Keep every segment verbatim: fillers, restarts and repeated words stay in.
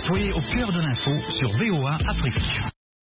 Soyez au cœur de l'info sur V O A Afrique.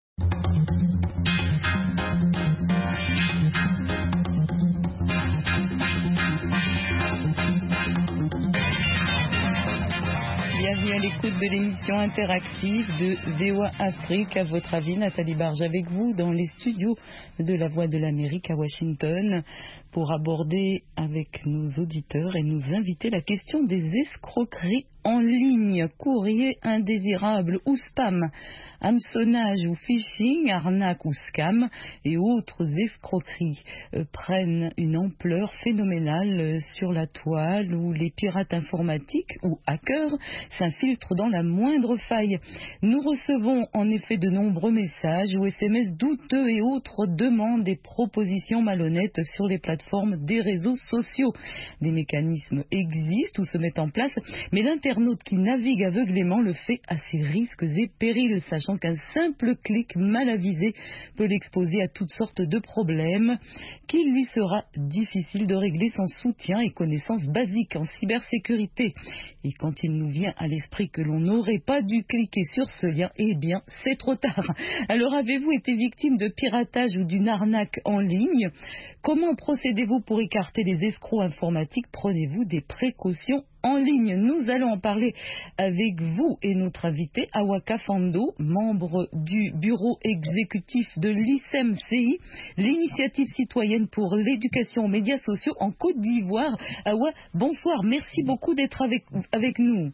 Bienvenue à l'écoute de l'émission interactive de V O A Afrique. À votre avis, Nathalie Barge avec vous dans les studios de La Voix de l'Amérique à Washington pour aborder avec nos auditeurs et nos invités la question des escroqueries en ligne, courrier indésirable ou spam, hameçonnage ou phishing, arnaque ou scam et autres escroqueries euh, prennent une ampleur phénoménale euh, sur la toile où les pirates informatiques ou hackers s'infiltrent dans la moindre faille. Nous recevons en effet de nombreux messages ou S M S douteux et autres demandes et propositions malhonnêtes sur les plateformes des réseaux sociaux. Des mécanismes existent ou se mettent en place, mais l'internaute qui navigue aveuglément le fait à ses risques et périls, sachant qu'un simple clic mal avisé peut l'exposer à toutes sortes de problèmes qu'il lui sera difficile de régler sans soutien et connaissances basiques en cybersécurité. Et quand il nous vient à l'esprit que l'on n'aurait pas dû cliquer sur ce lien, eh bien, c'est trop tard. Alors, avez-vous été victime de piratage ou d'une arnaque en ligne? Comment procédez-vous pour écarter les escrocs informatiques? Prenez-vous des précautions en ligne? Nous allons en parler avec vous et notre invité, Awaka Fando, membre du bureau exécutif de l'I C E M C I, l'initiative citoyenne pour l'éducation aux médias sociaux en Côte d'Ivoire. Awa, bonsoir, merci beaucoup d'être avec, avec nous.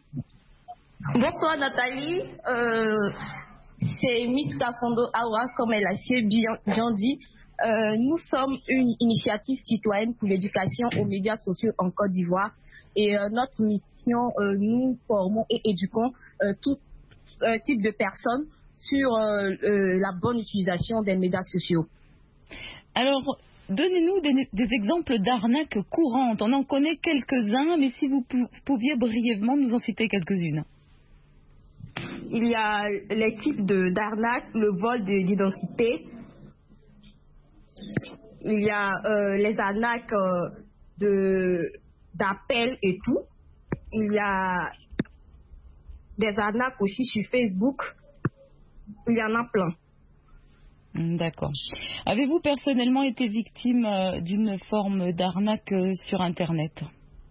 Bonsoir Nathalie, euh, c'est Miss Kafando Awa, comme elle a si bien, bien dit. Euh, nous sommes une initiative citoyenne pour l'éducation aux médias sociaux en Côte d'Ivoire et euh, notre mission, euh, nous formons et éduquons euh, tout euh, type de personnes sur euh, euh, la bonne utilisation des médias sociaux. Alors, donnez-nous des, des exemples d'arnaques courantes. On en connaît quelques-uns, mais si vous pouviez brièvement nous en citer quelques-unes. Il y a les types de, d'arnaques, le vol de, d'identité. Il y a euh, les arnaques euh, de, d'appels et tout. Il y a des arnaques aussi sur Facebook. Il y en a plein. D'accord. Avez-vous personnellement été victime euh, d'une forme d'arnaque euh, sur Internet?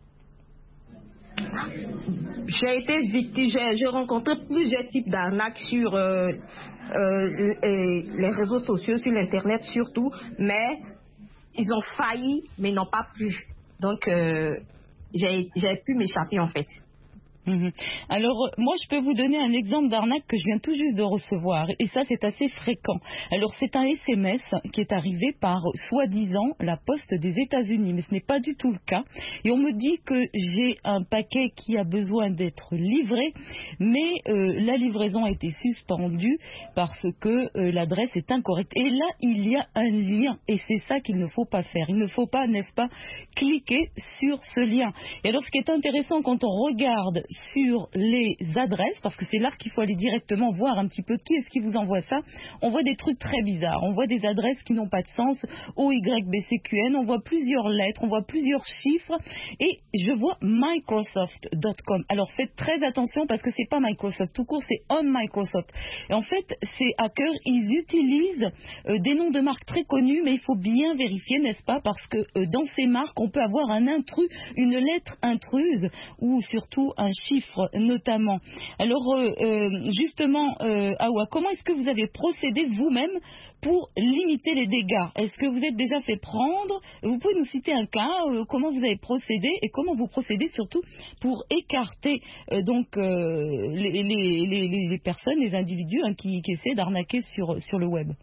J'ai été victime, j'ai, j'ai rencontré plusieurs types d'arnaques sur euh, euh, les réseaux sociaux, sur l'Internet surtout, mais ils ont failli, mais n'ont pas pu. Donc, euh, j'ai, j'ai pu m'échapper en fait. Mmh. Alors, moi, je peux vous donner un exemple d'arnaque que je viens tout juste de recevoir. Et ça, c'est assez fréquent. Alors, c'est un S M S qui est arrivé par, soi-disant, la poste des États-Unis. Mais ce n'est pas du tout le cas. Et on me dit que j'ai un paquet qui a besoin d'être livré. Mais euh, la livraison a été suspendue parce que euh, l'adresse est incorrecte. Et là, il y a un lien. Et c'est ça qu'il ne faut pas faire. Il ne faut pas, n'est-ce pas, cliquer sur ce lien. Et alors, ce qui est intéressant quand on regarde sur les adresses, parce que c'est là qu'il faut aller directement voir un petit peu qui est-ce qui vous envoie ça, on voit des trucs très bizarres, on voit des adresses qui n'ont pas de sens, O Y B C Q N, on voit plusieurs lettres, on voit plusieurs chiffres, et je vois Microsoft point com. Alors faites très attention parce que c'est pas Microsoft tout court, c'est On Microsoft. Et en fait, ces hackers, ils utilisent euh, des noms de marques très connus, mais il faut bien vérifier, n'est-ce pas, parce que euh, dans ces marques, on peut avoir un intrus, une lettre intruse, ou surtout un chiffres notamment. Alors euh, euh, justement, euh, Awa, comment est-ce que vous avez procédé vous-même pour limiter les dégâts? Est-ce que vous êtes déjà fait prendre? Vous pouvez nous citer un cas, euh, comment vous avez procédé et comment vous procédez surtout pour écarter euh, donc euh, les, les, les, les personnes, les individus hein, qui, qui essaient d'arnaquer sur, sur le web?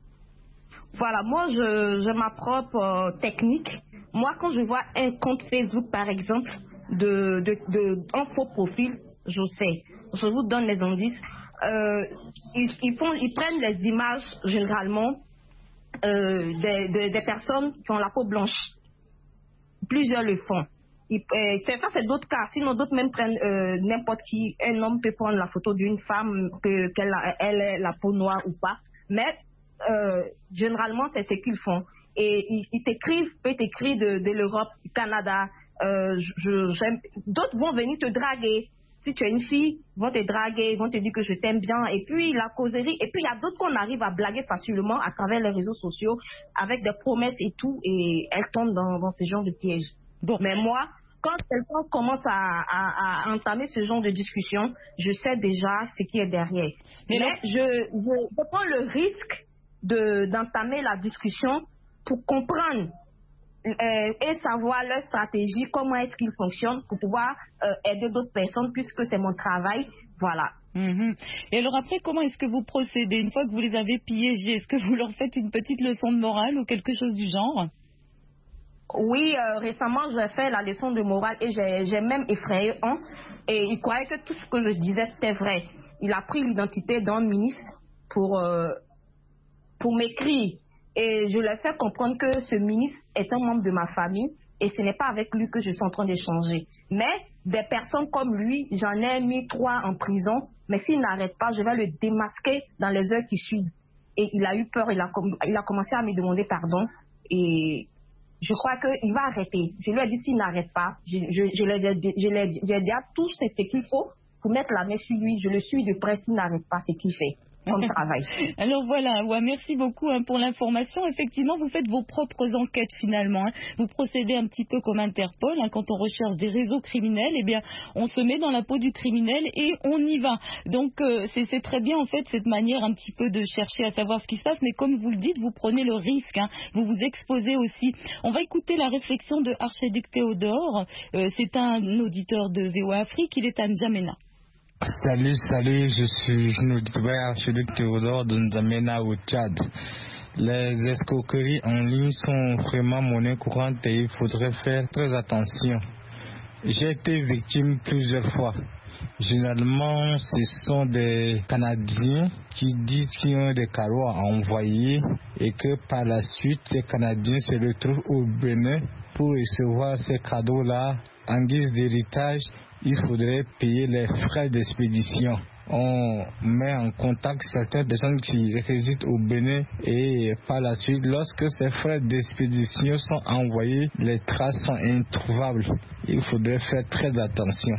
Voilà, moi je, j'ai ma propre euh, technique. Moi quand je vois un compte Facebook par exemple, de, de, de un faux profil, je sais, je vous donne les indices. Euh, ils, ils, font, ils prennent les images généralement euh, des, des, des personnes qui ont la peau blanche. Plusieurs le font. Ils, euh, c'est ça, c'est d'autres cas. Sinon, d'autres même prennent euh, n'importe qui. Un homme peut prendre la photo d'une femme, que, qu'elle a, elle ait la peau noire ou pas. Mais euh, généralement, c'est ce qu'ils font. Et ils, ils t'écrivent, peut t'écrire de, de l'Europe, du Canada. Euh, je, j'aime. D'autres vont venir te draguer. si tu es une fille, ils vont te draguer, ils vont te dire que je t'aime bien, et puis la causerie, et puis il y a d'autres qu'on arrive à blaguer facilement à travers les réseaux sociaux, avec des promesses et tout, et elles tombent dans, dans ce genre de piège. Bon. Mais moi, quand quelqu'un commence à, à, à entamer ce genre de discussion, je sais déjà ce qui est derrière. Mais, Mais je, je, je prends le risque de, d'entamer la discussion pour comprendre euh, et savoir leur stratégie, comment est-ce qu'ils fonctionnent, pour pouvoir euh, aider d'autres personnes, puisque c'est mon travail. Voilà. Mmh. Et alors après, comment est-ce que vous procédez? Une fois que vous les avez piégés, est-ce que vous leur faites une petite leçon de morale ou quelque chose du genre? Oui, euh, récemment, j'ai fait la leçon de morale et j'ai, j'ai même effrayé un. Et il croyait que tout ce que je disais, c'était vrai. Il a pris l'identité d'un ministre pour, euh, pour m'écrire. Et je lui ai fait comprendre que ce ministre est un membre de ma famille et ce n'est pas avec lui que je suis en train d'échanger. Mais des personnes comme lui, j'en ai mis trois en prison. Mais s'il n'arrête pas, je vais le démasquer dans les heures qui suivent. Et il a eu peur, il a, il a commencé à me demander pardon. Et je crois qu'il va arrêter. Je lui ai dit s'il n'arrête pas, je, je, je l'ai, je l'ai, j'ai dit à tout ce qu'il faut pour mettre la main sur lui. Je le suis de près s'il n'arrête pas ce qu'il fait comme travail. Alors voilà, ouais, merci beaucoup hein, pour l'information. Effectivement, vous faites vos propres enquêtes finalement. Hein. Vous procédez un petit peu comme Interpol. Hein, quand on recherche des réseaux criminels, eh bien, on se met dans la peau du criminel et on y va. Donc euh, c'est, c'est très bien en fait cette manière un petit peu de chercher à savoir ce qui se passe. Mais comme vous le dites, vous prenez le risque. Hein, vous vous exposez aussi. On va écouter la réflexion de Archiduc Théodore. Euh, c'est un auditeur de V O A Afrique. Il est à N'Djamena. Salut, salut, je suis Archiduc Archiduc Théodore de N'Djamena au Tchad. Les escroqueries en ligne sont vraiment monnaie courante et il faudrait faire très attention. J'ai été victime plusieurs fois. Généralement, ce sont des Canadiens qui disent qu'ils ont des cadeaux à envoyer et que par la suite, ces Canadiens se retrouvent au Bénin pour recevoir ces cadeaux-là en guise d'héritage. Il faudrait payer les frais d'expédition. On met en contact certaines personnes qui résident au Bénin et par la suite, lorsque ces frais d'expédition sont envoyés, les traces sont introuvables. Il faudrait faire très attention.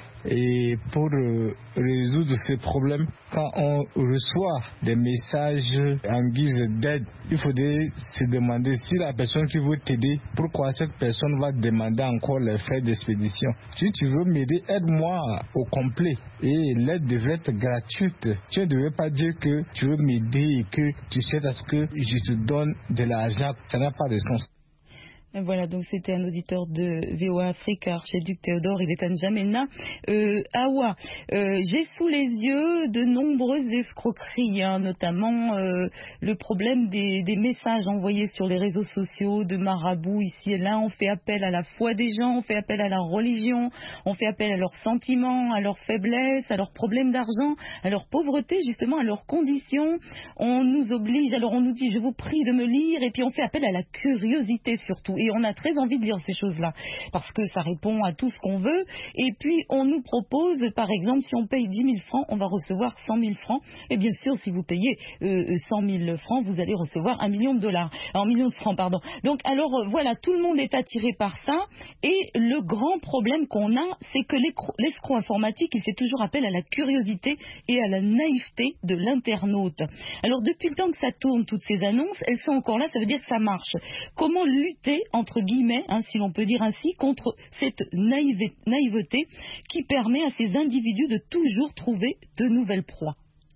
Et pour euh, résoudre ces problèmes, quand on reçoit des messages en guise d'aide, il faudrait se demander si la personne qui veut t'aider, pourquoi cette personne va demander encore les frais d'expédition. Si tu veux m'aider, aide-moi au complet. Et l'aide devrait être gratuite. Tu ne devrais pas dire que tu veux m'aider et que tu souhaites à ce que je te donne de l'argent. Ça n'a pas de sens. Voilà, donc c'était un auditeur de V O A Afrique, Archiduc Théodore, il est à N'Djamena. Euh, Awa, euh, j'ai sous les yeux de nombreuses escroqueries, hein, notamment euh, le problème des, des messages envoyés sur les réseaux sociaux de marabouts ici et là. On fait appel à la foi des gens, on fait appel à la religion, on fait appel à leurs sentiments, à leurs faiblesses, à leurs problèmes d'argent, à leur pauvreté, justement, à leurs conditions. On nous oblige, alors on nous dit, je vous prie de me lire, et puis on fait appel à la curiosité surtout. Et on a très envie de lire ces choses-là, parce que ça répond à tout ce qu'on veut. Et puis, on nous propose, par exemple, si on paye dix mille francs, on va recevoir cent mille francs. Et bien sûr, si vous payez euh, cent mille francs, vous allez recevoir un million de dollars. Un million de francs, pardon. Donc, alors, euh, voilà, tout le monde est attiré par ça. Et le grand problème qu'on a, c'est que l'escroc informatique, il fait toujours appel à la curiosité et à la naïveté de l'internaute. Alors, depuis le temps que ça tourne, toutes ces annonces, elles sont encore là, ça veut dire que ça marche. Comment lutter entre guillemets, hein, si l'on peut dire ainsi, contre cette naïveté, naïveté qui permet à ces individus de toujours trouver de nouvelles proies?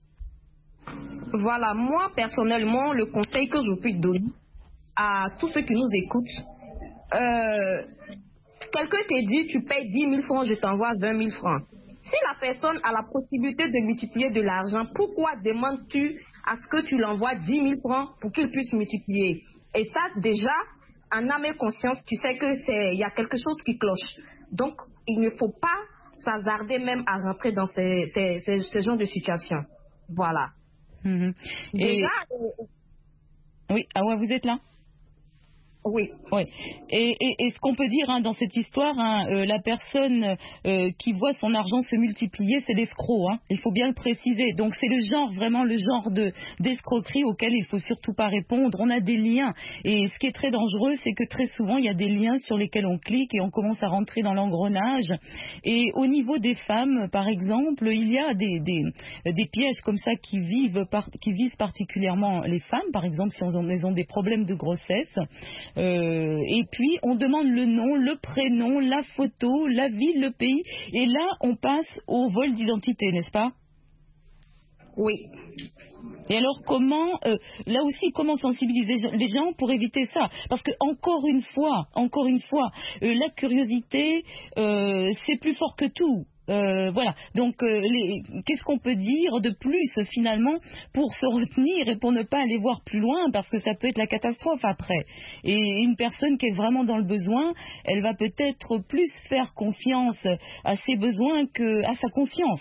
Voilà, moi personnellement, le conseil que je peux donner à tous ceux qui nous écoutent, euh, quelqu'un te dit tu payes dix mille francs, je t'envoie vingt mille francs. Si la personne a la possibilité de multiplier de l'argent, pourquoi demandes-tu à ce que tu l'envoies dix mille francs pour qu'il puisse multiplier? Et ça, déjà, en âme et conscience, tu sais que c'est, il y a quelque chose qui cloche. Donc, il ne faut pas s'hasarder même à rentrer dans ces, ces, ces, ces genres de situations. Voilà. Mmh. Et... Déjà, euh... oui, ah ouais, vous êtes là? Oui. Oui. Et, et, et ce qu'on peut dire hein, dans cette histoire, hein, euh, la personne euh, qui voit son argent se multiplier, c'est l'escroc. Hein. Il faut bien le préciser. Donc c'est le genre, vraiment le genre de d'escroquerie auquel il faut surtout pas répondre. On a des liens. Et ce qui est très dangereux, c'est que très souvent, il y a des liens sur lesquels on clique et on commence à rentrer dans l'engrenage. Et au niveau des femmes, par exemple, il y a des, des, des pièges comme ça qui, vivent par, qui visent particulièrement les femmes, par exemple, si elles ont, elles ont des problèmes de grossesse. Euh, et puis on demande le nom, le prénom, la photo, la ville, le pays, et là on passe au vol d'identité, n'est-ce pas? Oui. Et alors comment, euh, là aussi, comment sensibiliser les gens pour éviter ça? Parce que encore une fois, encore une fois, euh, la curiosité, euh, c'est plus fort que tout. Euh, voilà, donc euh, les... qu'est-ce qu'on peut dire de plus finalement pour se retenir et pour ne pas aller voir plus loin, parce que ça peut être la catastrophe après. Et une personne qui est vraiment dans le besoin, elle va peut-être plus faire confiance à ses besoins qu'à sa conscience.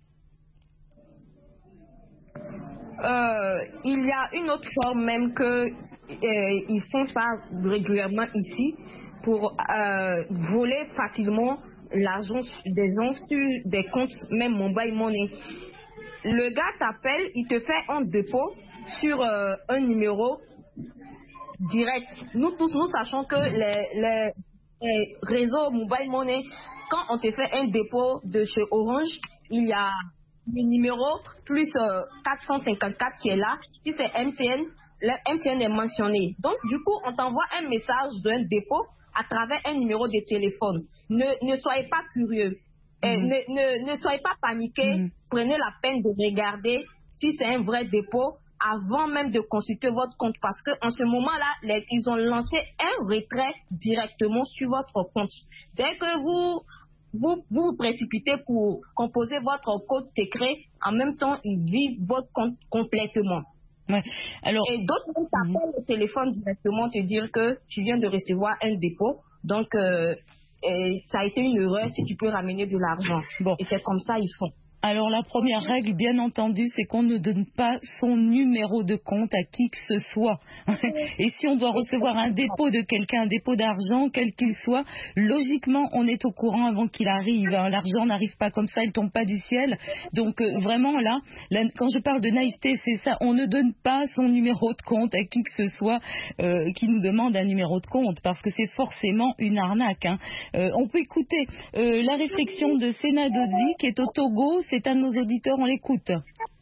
Euh, il y a une autre forme même que euh, ils font ça régulièrement ici pour euh, voler facilement l'argent des gens sur des comptes, même mobile money. Le gars t'appelle, il te fait un dépôt sur euh, un numéro direct. Nous tous, nous sachons que les, les, les réseaux mobile money, quand on te fait un dépôt de chez Orange, il y a le numéro plus euh, quatre cent cinquante-quatre qui est là. Si c'est M T N, le M T N est mentionné. Donc du coup, on t'envoie un message d'un dépôt à travers un numéro de téléphone. Ne, ne soyez pas curieux. Mmh. Et ne, ne, ne soyez pas paniqués. Mmh. Prenez la peine de regarder si c'est un vrai dépôt avant même de consulter votre compte. Parce qu'en ce moment-là, les, ils ont lancé un retrait directement sur votre compte. Dès que vous vous, vous précipitez pour composer votre code secret, en même temps, ils vivent votre compte complètement. Ouais. Alors, et d'autres t'appellent mm-hmm. au téléphone directement te dire que tu viens de recevoir un dépôt, donc euh, et ça a été une erreur, si tu peux ramener de l'argent. Bon. Et c'est comme ça ils font. Alors la première règle, bien entendu, c'est qu'on ne donne pas son numéro de compte à qui que ce soit. Et si on doit recevoir un dépôt de quelqu'un, un dépôt d'argent, quel qu'il soit, logiquement, on est au courant avant qu'il arrive. L'argent n'arrive pas comme ça, il ne tombe pas du ciel. Donc euh, vraiment là, là, quand je parle de naïveté, c'est ça. On ne donne pas son numéro de compte à qui que ce soit euh, qui nous demande un numéro de compte, parce que c'est forcément une arnaque. Hein. Euh, on peut écouter euh, la réflexion de Sena Dodzi, qui est au Togo. C'est un de nos auditeurs, on l'écoute.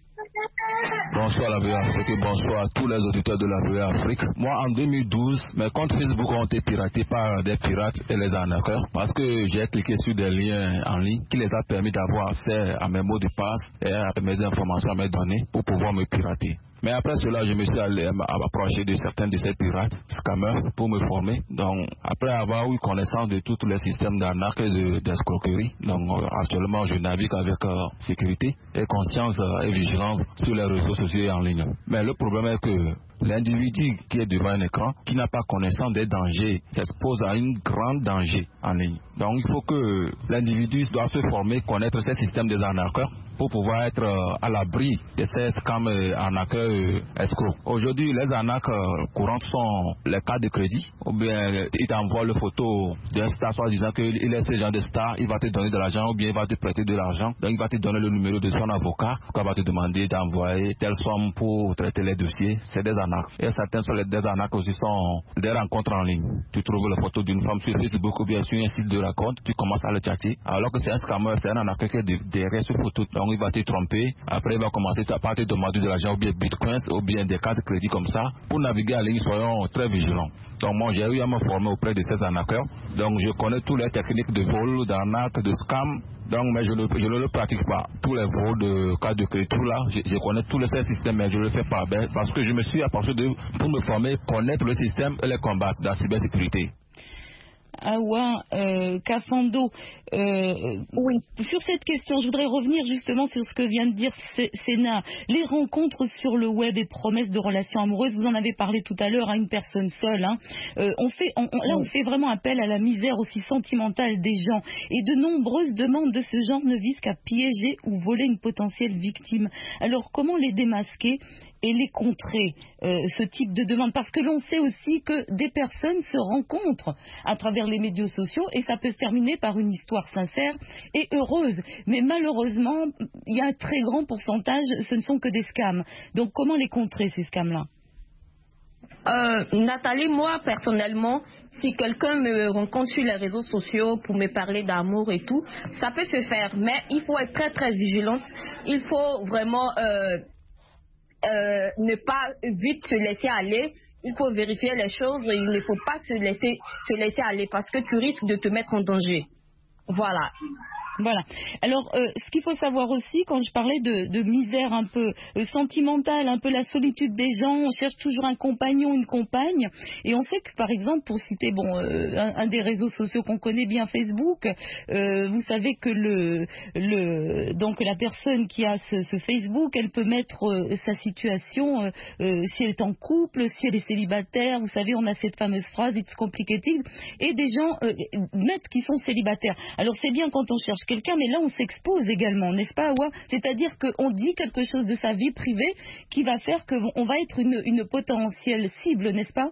Bonsoir la V A Afrique et bonsoir à tous les auditeurs de la V A Afrique. Moi en deux mille douze, mes comptes Facebook ont été piratés par des pirates et les arnaqueurs parce que j'ai cliqué sur des liens en ligne qui les a permis d'avoir accès à mes mots de passe et à mes informations, à mes données pour pouvoir me pirater. Mais après cela, je me suis allé approcher de certains de ces pirates, scammers, pour me former. Donc, après avoir eu connaissance de tous les systèmes d'arnaque et de, d'escroquerie, donc euh, actuellement, je navigue avec euh, sécurité et conscience euh, et vigilance sur les réseaux sociaux et en ligne. Mais le problème est que l'individu qui est devant un écran, qui n'a pas connaissance des dangers, s'expose à un grand danger en ligne. Donc, il faut que l'individu doit se former, connaître ces systèmes des arnaqueurs pour pouvoir être euh, à l'abri de ces scams euh, arnaqueurs euh, escrocs. Aujourd'hui, les arnaques euh, courantes sont les cartes de crédit, ou bien euh, il t'envoie le photo d'un star soit disant qu'il est ce genre de star, il va te donner de l'argent, ou bien il va te prêter de l'argent, donc il va te donner le numéro de son avocat, il va te demander d'envoyer telle somme pour traiter les dossiers. C'est des arnaques. Et certains sont les des arnaques aussi sont des rencontres en ligne. Tu trouves la photo d'une femme sur Facebook ou bien sur un site de rencontre, tu commences à le chatter, alors que c'est un scammer, c'est un arnaqueur qui est derrière cette photo. Donc il va te tromper, après il va commencer à te demander de l'argent ou bien bitcoins ou bien des cartes de crédit comme ça. Pour naviguer en ligne, soyons très vigilants. Donc moi j'ai eu à me former auprès de ces arnaqueurs. Donc je connais toutes les techniques de vol, d'arnaque, de scam. Donc mais je ne, je ne le pratique pas. Tous les vols de cartes de crédit, tout là, je, je connais tous les systèmes, mais je ne le fais pas parce que je me suis approché de pour me former, connaître le système et les combattre dans la cybersécurité. Awa euh, Kafando, euh, oui. Sur cette question, je voudrais revenir justement sur ce que vient de dire Sena. Les rencontres sur le web et promesses de relations amoureuses, vous en avez parlé tout à l'heure à une personne seule. Hein. Euh, on fait, on, on, là, on fait vraiment appel à la misère aussi sentimentale des gens. Et de nombreuses demandes de ce genre ne visent qu'à piéger ou voler une potentielle victime. Alors, comment les démasquer et les contrer, euh, ce type de demande? Parce que l'on sait aussi que des personnes se rencontrent à travers les médias sociaux et ça peut se terminer par une histoire sincère et heureuse. Mais malheureusement, il y a un très grand pourcentage, ce ne sont que des scams. Donc comment les contrer, ces scams-là? Euh, Nathalie, moi personnellement, si quelqu'un me rencontre sur les réseaux sociaux pour me parler d'amour et tout, ça peut se faire, mais il faut être très très vigilante. Il faut vraiment euh, euh, ne pas vite se laisser aller. Il faut vérifier les choses et il ne faut pas se laisser se laisser aller parce que tu risques de te mettre en danger. Voilà. Voilà. Alors, euh, ce qu'il faut savoir aussi, quand je parlais de, de misère un peu euh, sentimentale, un peu la solitude des gens, on cherche toujours un compagnon, une compagne, et on sait que, par exemple, pour citer bon euh, un, un des réseaux sociaux qu'on connaît bien, Facebook, euh, vous savez que le, le donc la personne qui a ce, ce Facebook, elle peut mettre euh, sa situation, euh, euh, si elle est en couple, si elle est célibataire. Vous savez, on a cette fameuse phrase "It's complicated", et des gens euh, mettent qui sont célibataires. Alors, c'est bien quand on cherche quelqu'un, mais là on s'expose également, n'est-ce pas, Awa? C'est-à-dire qu'on dit quelque chose de sa vie privée qui va faire qu'on va être une, une potentielle cible, n'est-ce pas?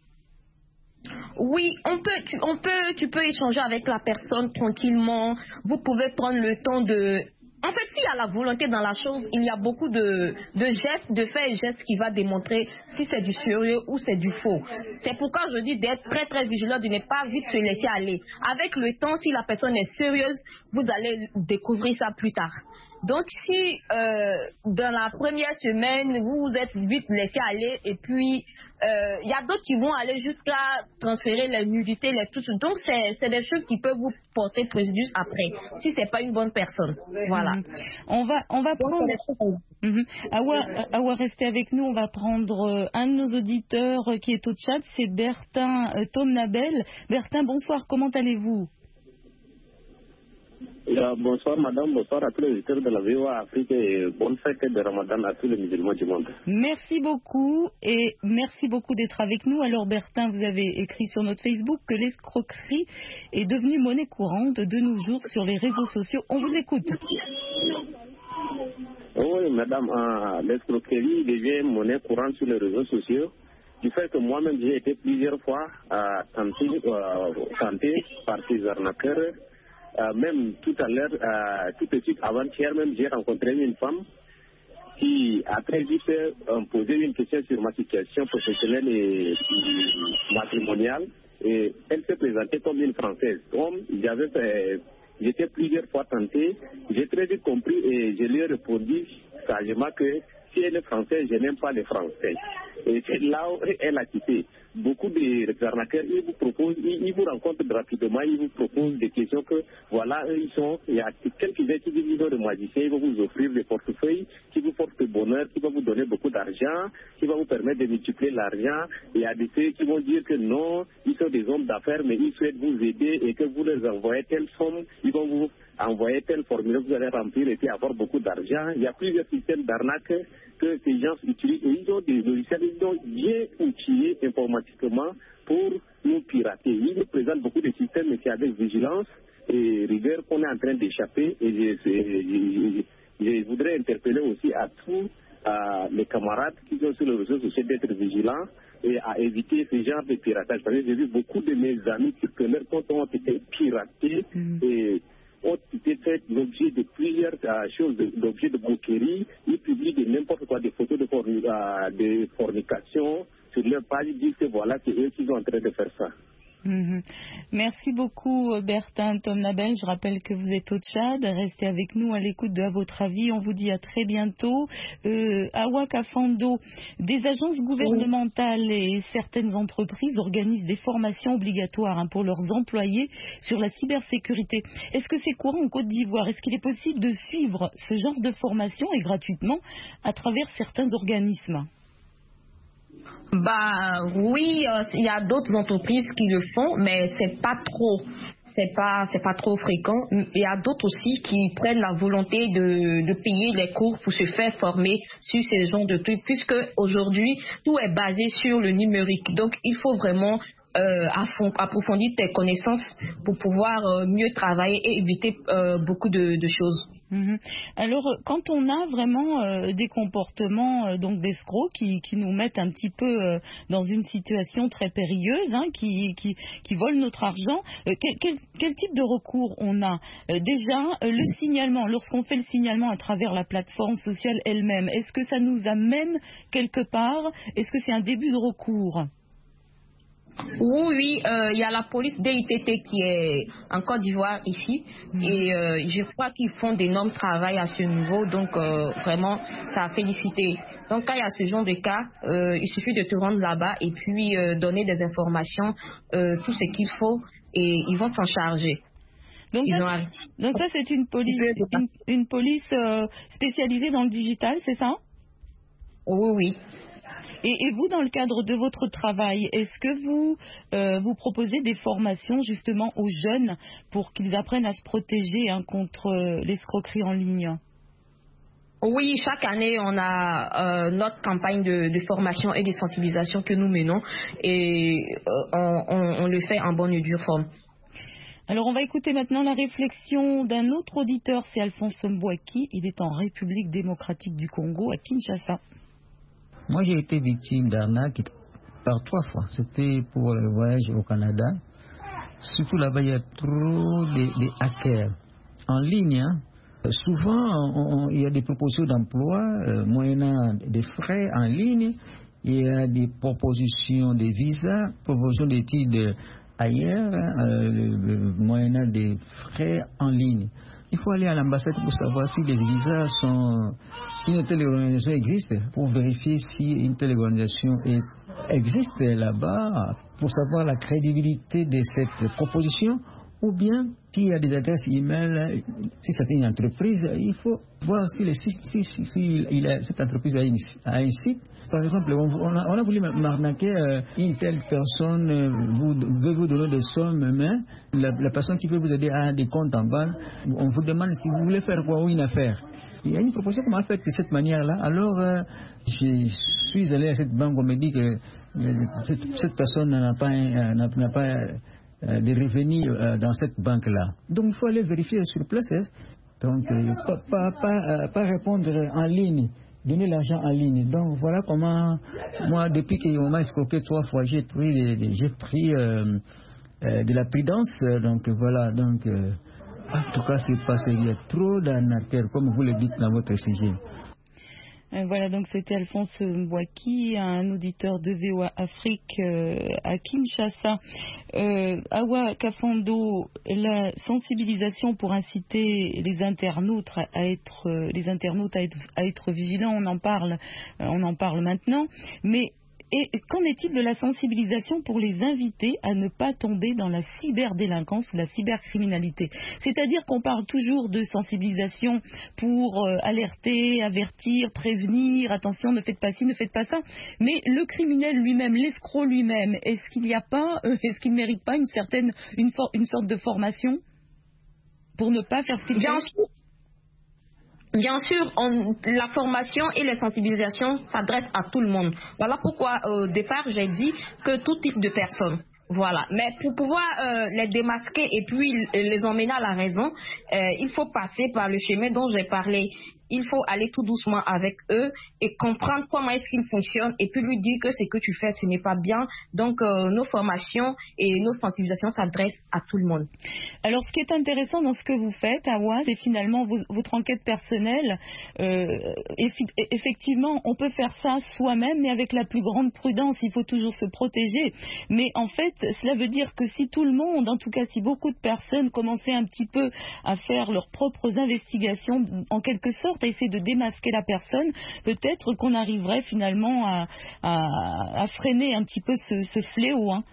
Oui, on peut, tu, on peut, tu peux échanger avec la personne tranquillement. Vous pouvez prendre le temps de... En fait, s'il y a la volonté dans la chose, il y a beaucoup de, de gestes, de faits et gestes qui va démontrer si c'est du sérieux ou c'est du faux. C'est pourquoi je dis d'être très très vigilant, de ne pas vite se laisser aller. Avec le temps, si la personne est sérieuse, vous allez découvrir ça plus tard. Donc si euh, dans la première semaine, vous vous êtes vite laissé aller et puis il euh, y a d'autres qui vont aller jusqu'à transférer les nudités, les tout. Donc c'est des choses qui peuvent vous porter préjudice après, si c'est pas une bonne personne. Voilà. Mmh. On va, on va prendre... Mmh. Awa, Awa, restez avec nous, on va prendre un de nos auditeurs qui est au chat, c'est Bertin euh, Tomnabel. Bertin, bonsoir, comment allez-vous? Yeah, bonsoir madame, bonsoir à tous les auditeurs de la V O A Afrique et bonne fête de Ramadan à tous les musulmans du monde. Merci beaucoup et merci beaucoup d'être avec nous. Alors Bertin, vous avez écrit sur notre Facebook que l'escroquerie est devenue monnaie courante de nos jours sur les réseaux sociaux. On vous écoute. Oui madame, euh, l'escroquerie devient monnaie courante sur les réseaux sociaux. Du fait que moi-même j'ai été plusieurs fois euh, tenté, euh, tenté par ces arnaqueurs. Euh, même tout à l'heure, euh, tout de suite avant-hier même, j'ai rencontré une femme qui a très vite euh, posé une question sur ma situation professionnelle et matrimoniale. Et elle s'est présentée comme une Française. Comme j'avais fait, j'étais plusieurs fois tenté, j'ai très vite compris et je lui ai répondu sagement que si elle est française, je n'aime pas les Français. Et c'est là où elle a quitté. Beaucoup de arnaqueurs, ils vous proposent, ils, ils vous rencontrent rapidement, ils vous proposent des questions que, voilà, eux, ils sont, il y a quelques qui disent de magiciens, ils vont vous offrir des portefeuilles qui vous portent bonheur, qui vont vous donner beaucoup d'argent, qui vont vous permettre de multiplier l'argent. Il y a des ceux qui vont dire que non, ils sont des hommes d'affaires, mais ils souhaitent vous aider et que vous les envoyez telle somme, ils vont vous envoyer tel formulaire que vous allez remplir et puis avoir beaucoup d'argent. Il y a plusieurs systèmes d'arnaque que ces gens utilisent et ils ont des logiciels, ils ont bien outillés informatiquement pour nous pirater. Ils nous présentent beaucoup de systèmes, mais c'est avec vigilance et rigueur qu'on est en train d'échapper. Et je, je, je, je voudrais interpeller aussi à tous à les camarades qui sont sur les réseaux sociaux d'être vigilants et à éviter ce genre de piratage. Parce que j'ai vu beaucoup de mes amis que leurs comptes ont été piratés mmh. et ont été fait l'objet de plusieurs euh, choses, l'objet de moquerie. Ils publient de n'importe quoi, des photos de, forni euh, de fornication sur leur page. Ils disent que voilà, c'est eux qui sont en train de faire ça. Mmh. Merci beaucoup Bertin Tomnabel. Je rappelle que vous êtes au Tchad. Restez avec nous à l'écoute de À votre avis. On vous dit à très bientôt. Euh, Awa Kafando, des agences gouvernementales et certaines entreprises organisent des formations obligatoires hein, pour leurs employés sur la cybersécurité. Est-ce que c'est courant en Côte d'Ivoire? Est-ce qu'il est possible de suivre ce genre de formation et gratuitement à travers certains organismes? Bah oui, il euh, y a d'autres entreprises qui le font, mais c'est pas trop, c'est pas, c'est pas trop fréquent. Il y a d'autres aussi qui prennent la volonté de, de payer les cours pour se faire former sur ces genres de trucs, puisque aujourd'hui tout est basé sur le numérique. Donc il faut vraiment euh, approfondir tes connaissances pour pouvoir euh, mieux travailler et éviter euh, beaucoup de, de choses. Mmh. Alors, quand on a vraiment euh, des comportements euh, donc d'escrocs qui, qui nous mettent un petit peu euh, dans une situation très périlleuse, hein, qui, qui, qui volent notre argent, euh, quel, quel, quel type de recours on a? euh, Déjà, euh, le signalement, lorsqu'on fait le signalement à travers la plateforme sociale elle-même, est-ce que ça nous amène quelque part? Est-ce que c'est un début de recours? Oui, oui, il euh, y a la police D I T T qui est en Côte d'Ivoire ici mmh. et euh, je crois qu'ils font d'énormes travail à ce niveau, donc euh, vraiment ça a félicité. Donc quand il y a ce genre de cas, euh, il suffit de te rendre là-bas et puis euh, donner des informations, euh, tout ce qu'il faut et ils vont s'en charger. Donc ça, ont... donc ça c'est une police, une, une police euh, spécialisée dans le digital, c'est ça? Oui, oui. Et, et vous, dans le cadre de votre travail, est-ce que vous euh, vous proposez des formations justement aux jeunes pour qu'ils apprennent à se protéger hein, contre euh, l'escroquerie en ligne? Oui, chaque année, on a euh, notre campagne de, de formation et de sensibilisation que nous menons et euh, on, on, on le fait en bonne et due forme. Alors, on va écouter maintenant la réflexion d'un autre auditeur, c'est Alphonse Mbouaki. Il est en République démocratique du Congo, à Kinshasa. Moi, j'ai été victime d'arnaque par trois fois. C'était pour le voyage au Canada. Surtout là-bas, il y a trop de, de hackers en ligne. Hein. Souvent, on, on, il y a des propositions d'emploi euh, moyennant des frais en ligne. Il y a des propositions de visas, propositions d'études ailleurs, euh, moyennant des frais en ligne. Il faut aller à l'ambassade pour savoir si les visas sont... Si une telle organisation existe, pour vérifier si une telle organisation est, existe là-bas, pour savoir la crédibilité de cette proposition, ou bien s'il y a des adresses e-mail, si c'est une entreprise, il faut voir si, le, si, si, si, si il a, cette entreprise a, une, a un site. Par exemple, on, on, a, on a voulu m'arnaquer, euh, une telle personne euh, vous, veut vous donner des sommes, mais la, la personne qui veut vous aider a des comptes en banque. On vous demande si vous voulez faire quoi ou une affaire. Il y a une proposition qu'on m'a faite de cette manière-là. Alors, euh, je suis allé à cette banque, on me dit que euh, cette, cette personne n'a pas, euh, n'a, n'a pas euh, de revenus euh, dans cette banque-là. Donc, il faut aller vérifier sur place. Hein. Donc, euh, pas, pas, pas, euh, pas répondre en ligne. Donner l'argent en ligne. Donc voilà comment, moi, depuis qu'on m'a escroqué trois fois, j'ai pris, j'ai pris euh, euh, de la prudence. Donc voilà, donc euh, en tout cas, c'est parce qu'il y a trop d'arnaqueurs, comme vous le dites dans votre sujet. Voilà, donc c'était Alphonse Mbouaki, un auditeur de V O A Afrique euh, à Kinshasa. Euh, Awa Kafando, la sensibilisation pour inciter les internautes à être, euh, les internautes à être, à être vigilants, on en parle, euh, on en parle maintenant, mais et qu'en est-il de la sensibilisation pour les inviter à ne pas tomber dans la cyberdélinquance ou la cybercriminalité? C'est-à-dire qu'on parle toujours de sensibilisation pour euh, alerter, avertir, prévenir, attention, ne faites pas ci, ne faites pas ça. Mais le criminel lui-même, l'escroc lui-même, est-ce qu'il n'y a pas, euh, est-ce qu'il ne mérite pas une certaine, une, for- une sorte de formation pour ne pas faire ce qu'il fait? Bien sûr, on, la formation et les sensibilisations s'adressent à tout le monde. Voilà pourquoi au départ j'ai dit que tout type de personnes. Voilà. Mais pour pouvoir euh, les démasquer et puis les emmener à la raison, euh, il faut passer par le chemin dont j'ai parlé. Il faut aller tout doucement avec eux et comprendre comment est-ce qu'ils fonctionnent et puis lui dire que ce que tu fais, ce n'est pas bien. Donc, euh, nos formations et nos sensibilisations s'adressent à tout le monde. Alors, ce qui est intéressant dans ce que vous faites, Awa, c'est finalement vos, votre enquête personnelle. Euh, effi- effectivement, on peut faire ça soi-même, mais avec la plus grande prudence. Il faut toujours se protéger. Mais en fait, cela veut dire que si tout le monde, en tout cas si beaucoup de personnes commençaient un petit peu à faire leurs propres investigations, en quelque sorte, à essayer de démasquer la personne, peut-être qu'on arriverait finalement à, à, à freiner un petit peu ce, ce fléau. Hein.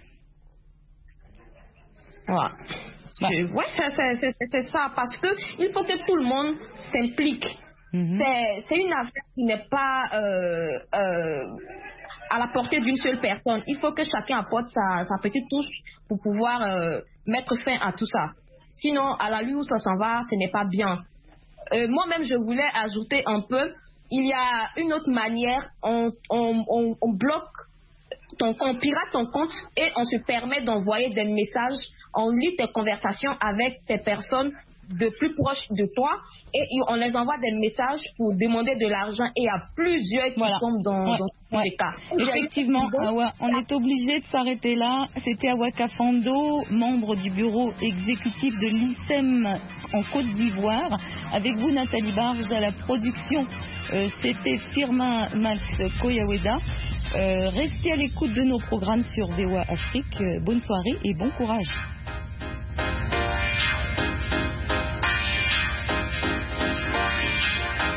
Voilà. Bah. Oui, c'est, c'est, c'est, c'est ça, parce qu'il faut que tout le monde s'implique. Mm-hmm. C'est, c'est une affaire qui n'est pas euh, euh, à la portée d'une seule personne. Il faut que chacun apporte sa, sa petite touche pour pouvoir euh, mettre fin à tout ça. Sinon, à la lui où ça s'en va, ce n'est pas bien. Euh, moi-même, je voulais ajouter un peu, il y a une autre manière, on, on, on, on bloque ton, on pirate ton compte et on se permet d'envoyer des messages, on lit tes conversations avec tes personnes de plus proches de toi et on les envoie des messages pour demander de l'argent et il y a plusieurs qui voilà. tombent dans, ouais. dans tous ouais. les cas. Effectivement, Awa, on est obligé de s'arrêter là. C'était Awa Kafando, membre du bureau exécutif de l'I S E M en Côte d'Ivoire. Avec vous, Nathalie Barge, à la production. Euh, C'était Firmin Max Koyaweda. Euh, restez à l'écoute de nos programmes sur V O A Afrique. Euh, bonne soirée et bon courage.